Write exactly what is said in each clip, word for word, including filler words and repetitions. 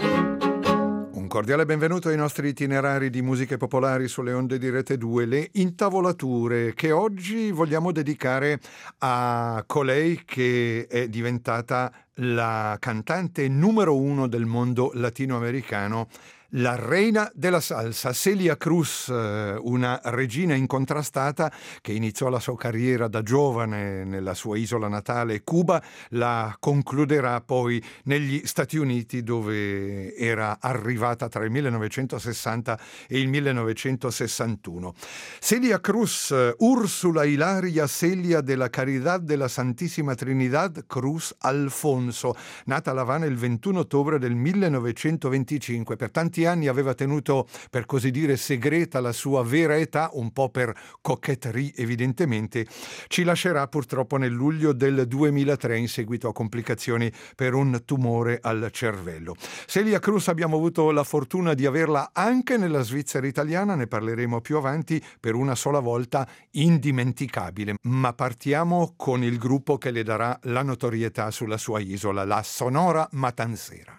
Un cordiale benvenuto ai nostri itinerari di musiche popolari sulle onde di Rete due, le intavolature che oggi vogliamo dedicare a colei che è diventata la cantante numero uno del mondo latinoamericano, la reina della salsa, Celia Cruz, una regina incontrastata che iniziò la sua carriera da giovane nella sua isola natale, Cuba, la concluderà poi negli Stati Uniti, dove era arrivata tra il millenovecentosessanta e il millenovecentosessantuno. Celia Cruz, Ursula Hilaria Celia de la Caridad de la Santissima Trinidad Cruz Alfonso, nata a La Habana il ventuno ottobre del millenovecentoventicinque. Per tanti anni aveva tenuto, per così dire, segreta la sua vera età, un po' per coquetterie evidentemente. Ci lascerà purtroppo nel luglio del duemilatré in seguito a complicazioni per un tumore al cervello. Celia Cruz abbiamo avuto la fortuna di averla anche nella Svizzera italiana, ne parleremo più avanti, per una sola volta indimenticabile. Ma partiamo con il gruppo che le darà la notorietà sulla sua isola, la Sonora Matancera.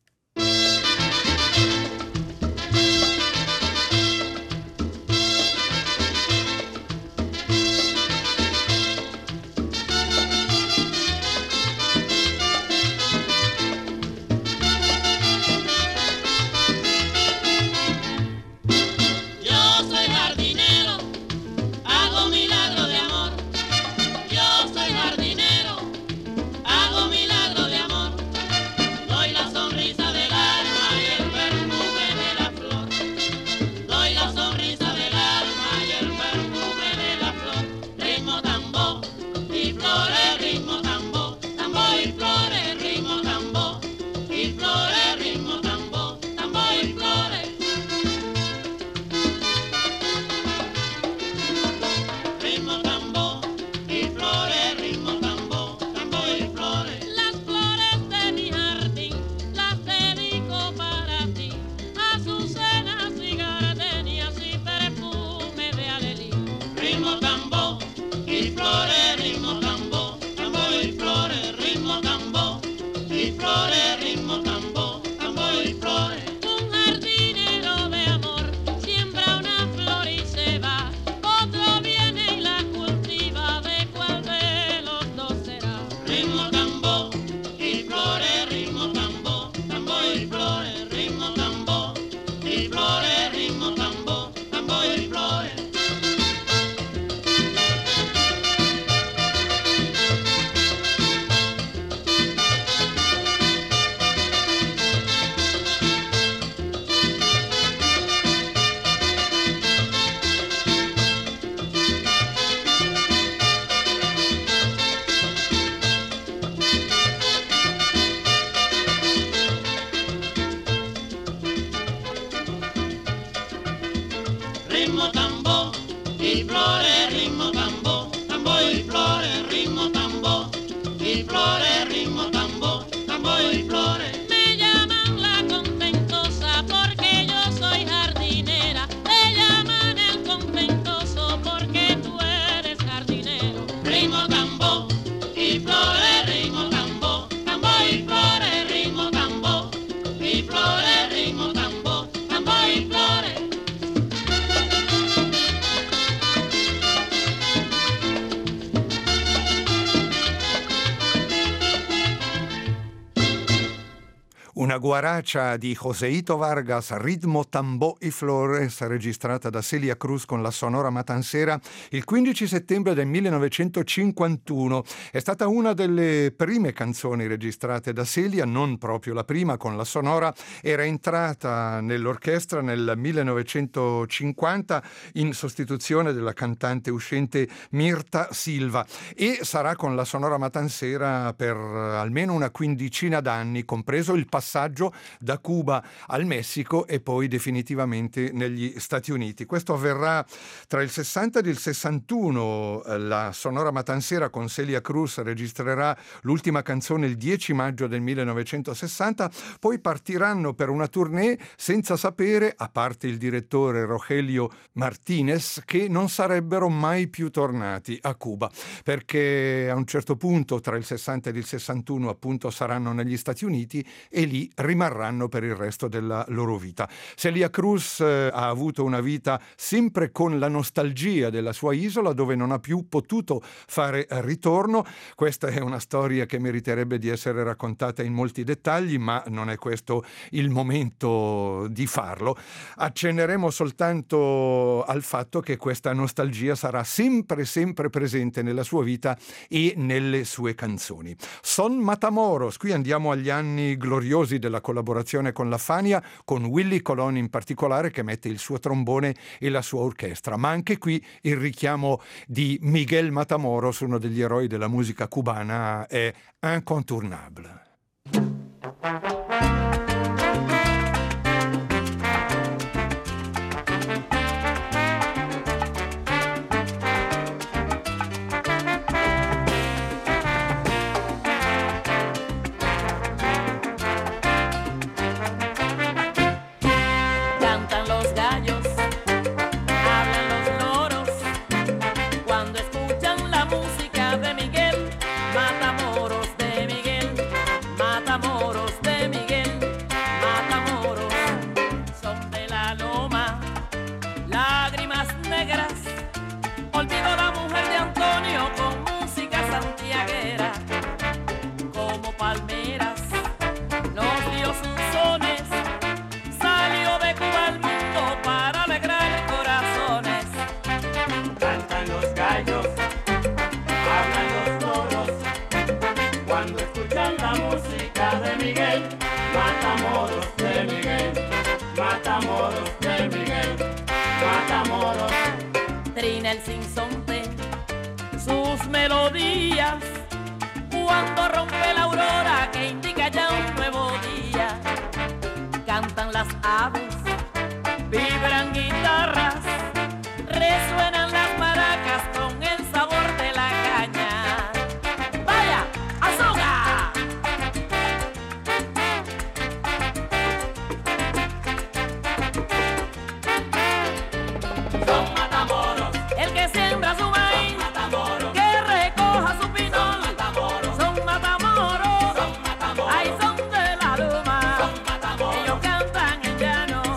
Una guaracha di Joseito Vargas, Ritmo, Tambó y Flores, registrata da Celia Cruz con la Sonora Matancera il quindici settembre del millenovecentocinquantuno. È stata una delle prime canzoni registrate da Celia, non proprio la prima con la Sonora. Era entrata nell'orchestra nel millenovecentocinquanta in sostituzione della cantante uscente Mirta Silva e sarà con la Sonora Matancera per almeno una quindicina d'anni, compreso il passaggio da Cuba al Messico e poi definitivamente negli Stati Uniti. Questo avverrà tra il sessanta ed il sessantuno. La Sonora Matancera con Celia Cruz registrerà l'ultima canzone il dieci maggio del millenovecentosessanta, poi partiranno per una tournée senza sapere, a parte il direttore Rogelio Martinez, che non sarebbero mai più tornati a Cuba, perché a un certo punto tra il sessanta ed il sessantuno appunto saranno negli Stati Uniti e lì lì rimarranno per il resto della loro vita. Celia Cruz eh, ha avuto una vita sempre con la nostalgia della sua isola, dove non ha più potuto fare ritorno. Questa è una storia che meriterebbe di essere raccontata in molti dettagli, ma non è questo il momento di farlo. Accenneremo soltanto al fatto che questa nostalgia sarà sempre sempre presente nella sua vita e nelle sue canzoni. Son Matamoros, qui andiamo agli anni gloriosi della collaborazione con la Fania, con Willy Colón in particolare, che mette il suo trombone e la sua orchestra, ma anche qui il richiamo di Miguel Matamoros, uno degli eroi della musica cubana, è incontournable. Trina el sinsonte sus melodías cuando rompe la aurora que indica ya un nuevo día. Cantan las aves, vibran guitarras, resuenan las maracas con el sabor de la caña. ¡Vaya, azúcar! Son Matamoros, el que siembra su maíz, son Matamoros, que recoja su pinol, son Matamoros, son Matamoros, son Matamoros, ay, son de la luma, son Matamoros, ellos cantan en llano,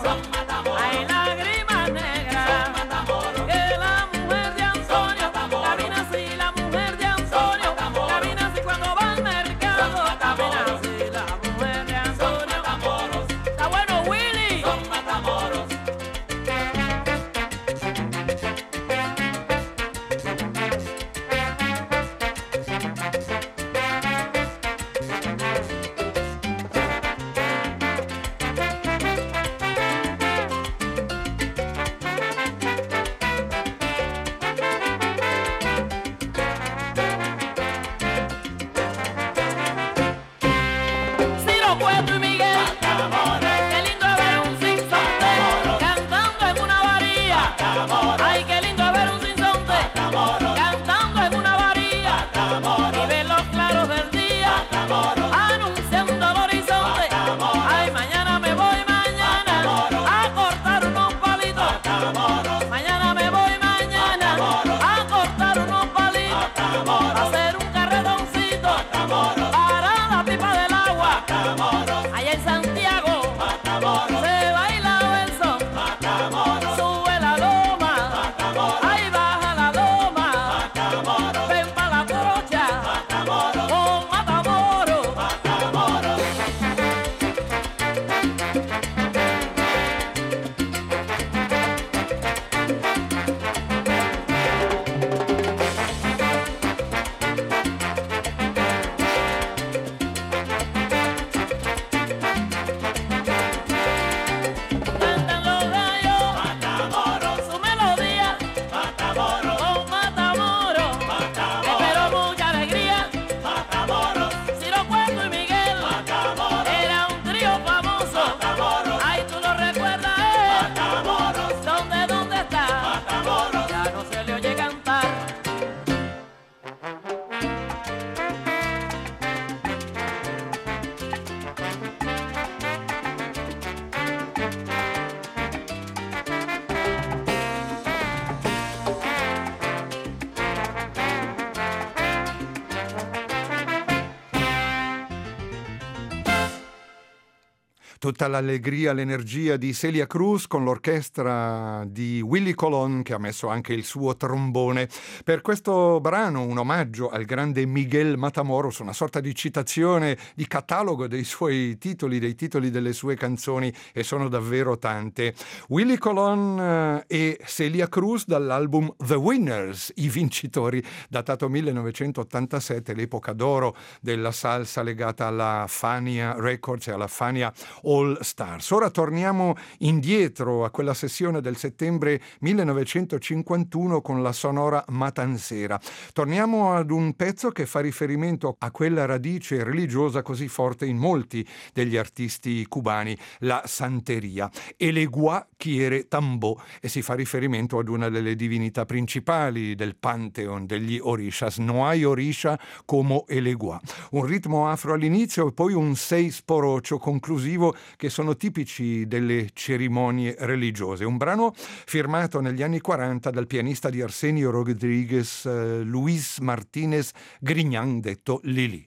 Tutta l'allegria, l'energia di Celia Cruz con l'orchestra di Willie Colon, che ha messo anche il suo trombone. Per questo brano un omaggio al grande Miguel Matamoros, una sorta di citazione di catalogo dei suoi titoli, dei titoli delle sue canzoni, e sono davvero tante. Willie Colon e Celia Cruz dall'album The Winners, i vincitori, datato millenovecentottantasette, l'epoca d'oro della salsa legata alla Fania Records e alla Fania All Stars. Ora torniamo indietro a quella sessione del settembre millenovecentocinquantuno con la Sonora Matancera. Torniamo ad un pezzo che fa riferimento a quella radice religiosa così forte in molti degli artisti cubani, la santeria. Elegua quiere tambo, e si fa riferimento ad una delle divinità principali del pantheon degli orishas. No hay orisha como Elegua. Un ritmo afro all'inizio e poi un sei sporocio conclusivo che sono tipici delle cerimonie religiose. Un brano firmato negli anni quaranta dal pianista di Arsenio Rodriguez, eh, Luis Martínez Griñán, detto Lili.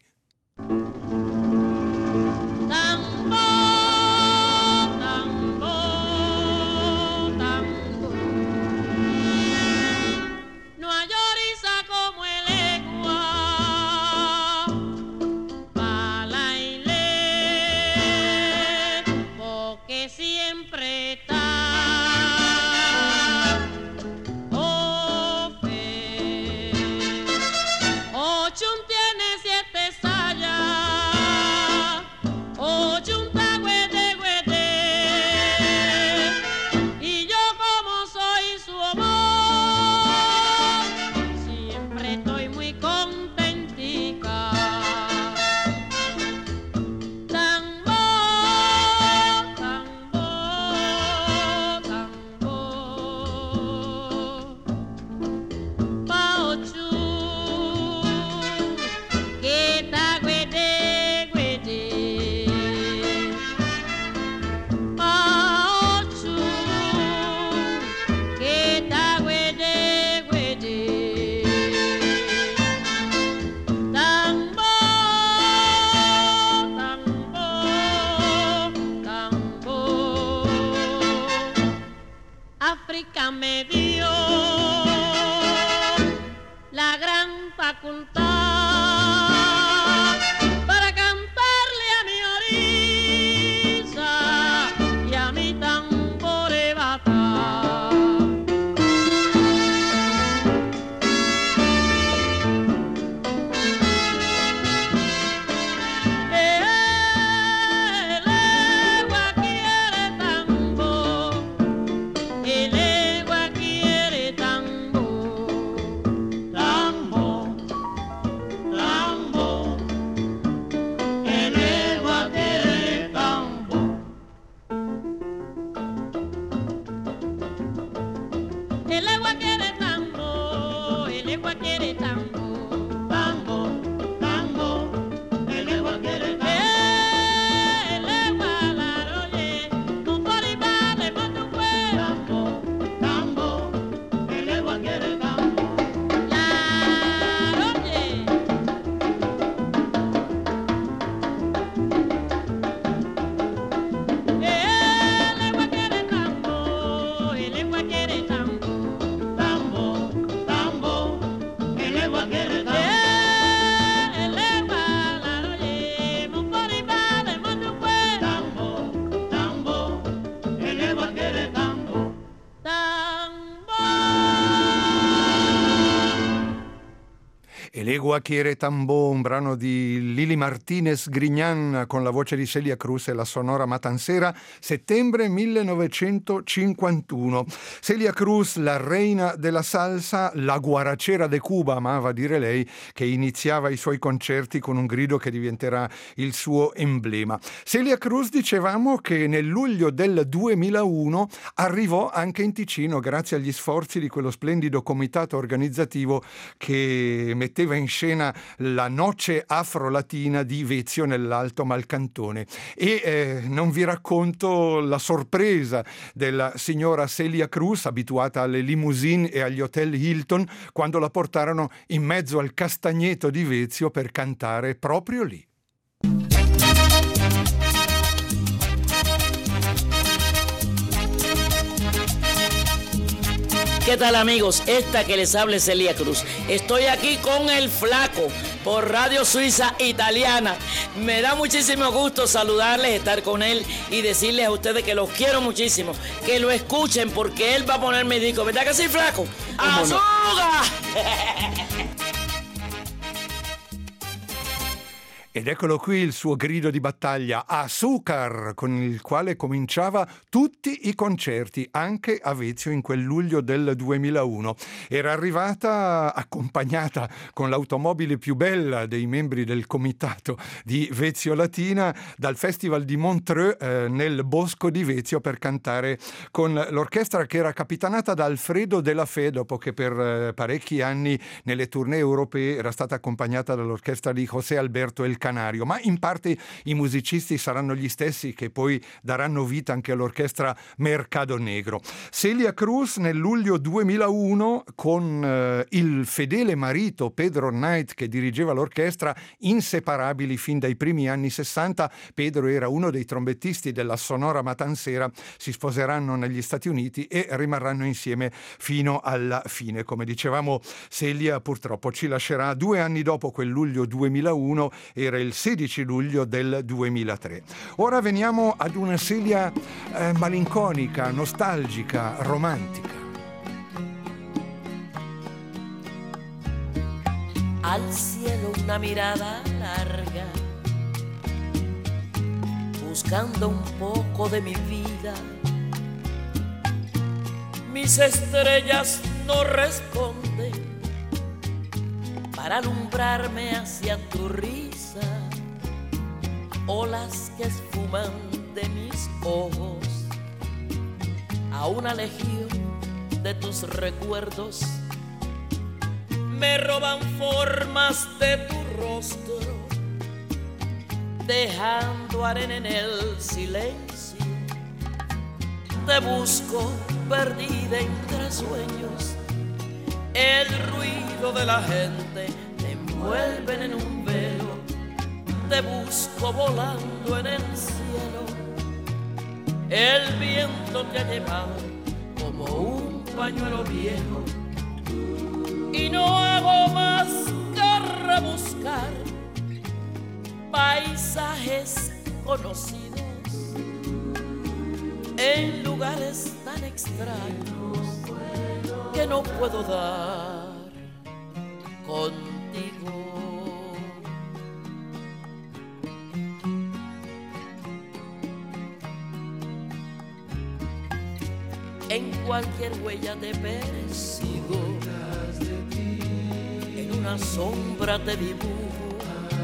Elegua quiere tambo, un brano di Lili Martínez Griñán con la voce di Celia Cruz e la Sonora Matancera, settembre millenovecentocinquantuno. Celia Cruz, la reina della salsa, la guaracera de Cuba, amava dire lei, che iniziava i suoi concerti con un grido che diventerà il suo emblema. Celia Cruz, dicevamo che nel luglio del duemilauno arrivò anche in Ticino grazie agli sforzi di quello splendido comitato organizzativo che metteva in scena la Noce Afro-Latina di Vezio nell'Alto Malcantone. E eh, non vi racconto la sorpresa della signora Celia Cruz, abituata alle limousine e agli hotel Hilton, quando la portarono in mezzo al castagneto di Vezio per cantare proprio lì. ¿Qué tal, amigos? Esta que les habla es Celia Cruz. Estoy aquí con el Flaco por Radio Suiza Italiana. Me da muchísimo gusto saludarles, estar con él y decirles a ustedes que los quiero muchísimo, que lo escuchen porque él va a poner mi disco. ¿Verdad que sí, Flaco? ¡Azúcar! Ed eccolo qui il suo grido di battaglia, Azúcar, con il quale cominciava tutti i concerti, anche a Vezio in quel luglio del duemilauno. Era arrivata accompagnata con l'automobile più bella dei membri del comitato di Vezio Latina dal Festival di Montreux eh, nel Bosco di Vezio per cantare con l'orchestra che era capitanata da Alfredo De La Fe, dopo che per eh, parecchi anni nelle tournée europee era stata accompagnata dall'orchestra di José Alberto El Canario, ma in parte i musicisti saranno gli stessi che poi daranno vita anche all'orchestra Mercado Negro. Celia Cruz nel luglio duemilauno con eh, il fedele marito Pedro Knight che dirigeva l'orchestra, inseparabili fin dai primi anni sessanta. Pedro era uno dei trombettisti della Sonora Matancera, si sposeranno negli Stati Uniti e rimarranno insieme fino alla fine. Come dicevamo, Celia purtroppo ci lascerà due anni dopo quel luglio duemilauno, era il sedici luglio del duemilatré. Ora veniamo ad una Celia eh, malinconica, nostalgica, romantica. Al cielo una mirada larga, buscando un poco de mi vida. Mis estrellas no responden para alumbrarme hacia tu risa, olas que esfuman de mis ojos a una legión de tus recuerdos, me roban formas de tu rostro, dejando arena en el silencio. Te busco perdida entre sueños, el ruido de la gente te envuelven en un velo. Te busco volando en el cielo, el viento te ha llevado como un pañuelo viejo, y no hago más que rebuscar paisajes conocidos en lugares tan extraños que no puedo dar contigo. En cualquier huella te persigo, en una sombra te dibujo,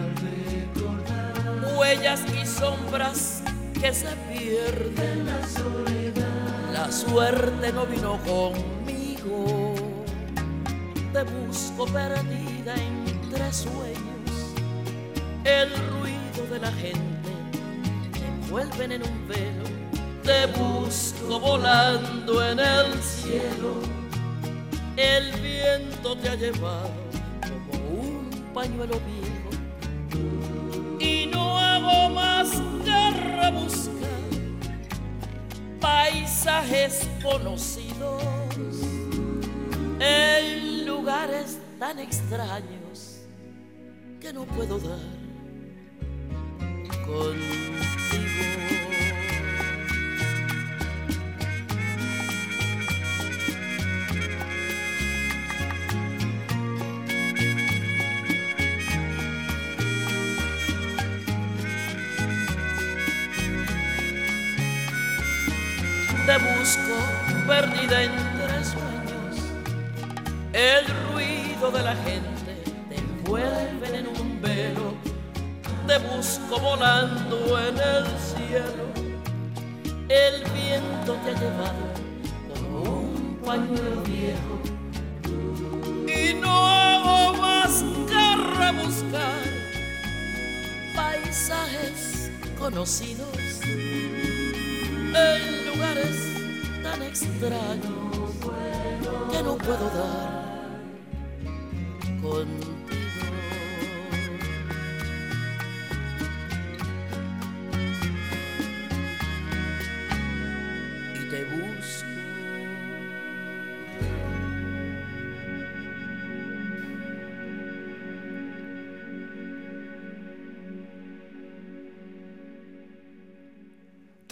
huellas y sombras que se pierden. La suerte no vino conmigo, te busco perdida entre sueños, el ruido de la gente te envuelven en un velo. Te busco volando en el cielo, el viento te ha llevado como un pañuelo viejo, y no hago más que rebuscar paisajes conocidos en lugares tan extraños que no puedo dar contigo. Te busco perdida entre sueños, el ruido de la gente te envuelve en un velo. Te busco volando en el cielo, el viento te ha llevado como un pañuelo viejo, y no hago más que rebuscar paisajes conocidos en lugares tan extraños que no puedo dar contigo. Y te busco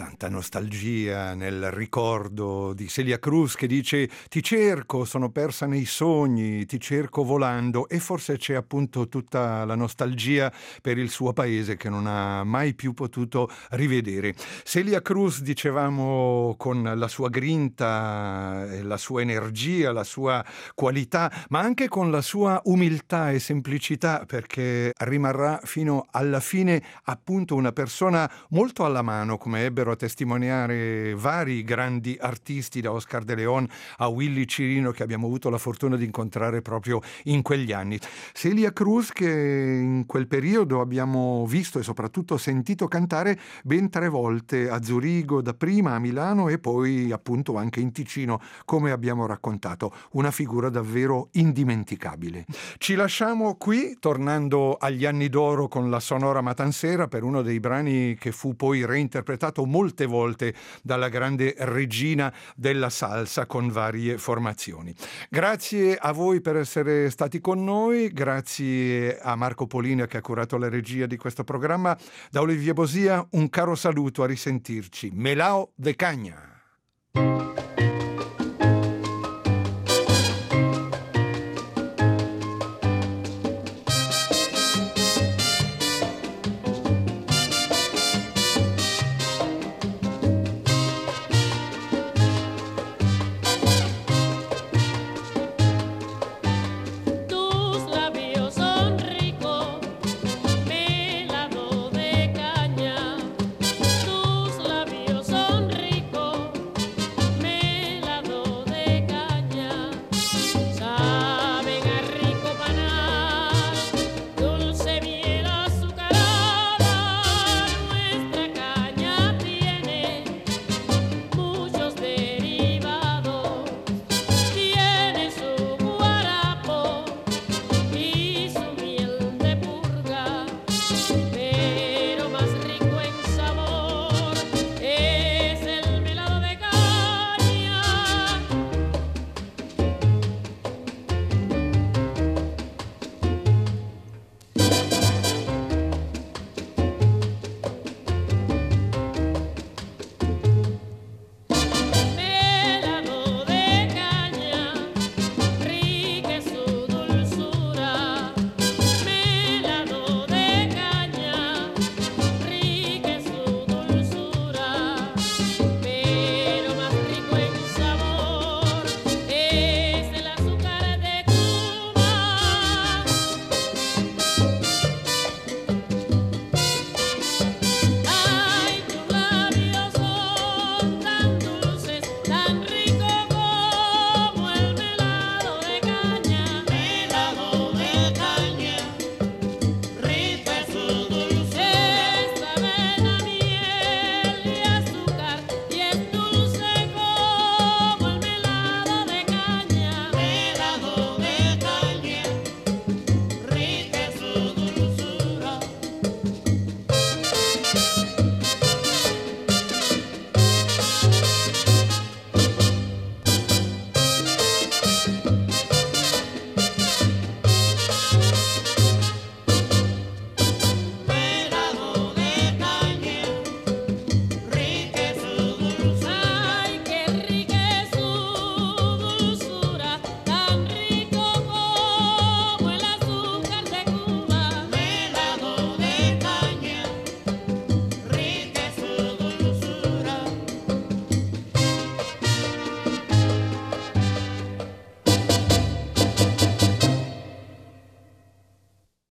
tanta nostalgia nel ricordo di Celia Cruz che dice ti cerco, sono persa nei sogni, ti cerco volando, e forse c'è appunto tutta la nostalgia per il suo paese che non ha mai più potuto rivedere. Celia Cruz, dicevamo, con la sua grinta, la sua energia, la sua qualità, ma anche con la sua umiltà e semplicità, perché rimarrà fino alla fine appunto una persona molto alla mano, come ebbero a testimoniare vari grandi artisti, da Oscar de Leon a Willy Cirino, che abbiamo avuto la fortuna di incontrare proprio in quegli anni. Celia Cruz, che in quel periodo abbiamo visto e soprattutto sentito cantare ben tre volte a Zurigo dapprima, a Milano e poi appunto anche in Ticino, come abbiamo raccontato. Una figura davvero indimenticabile. Ci lasciamo qui, tornando agli anni d'oro con la Sonora Matansera, per uno dei brani che fu poi reinterpretato molte volte dalla grande regina della salsa con varie formazioni. Grazie a voi per essere stati con noi, grazie a Marco Polina che ha curato la regia di questo programma. Da Olivier Bosia un caro saluto, a risentirci. Melao de Cagna.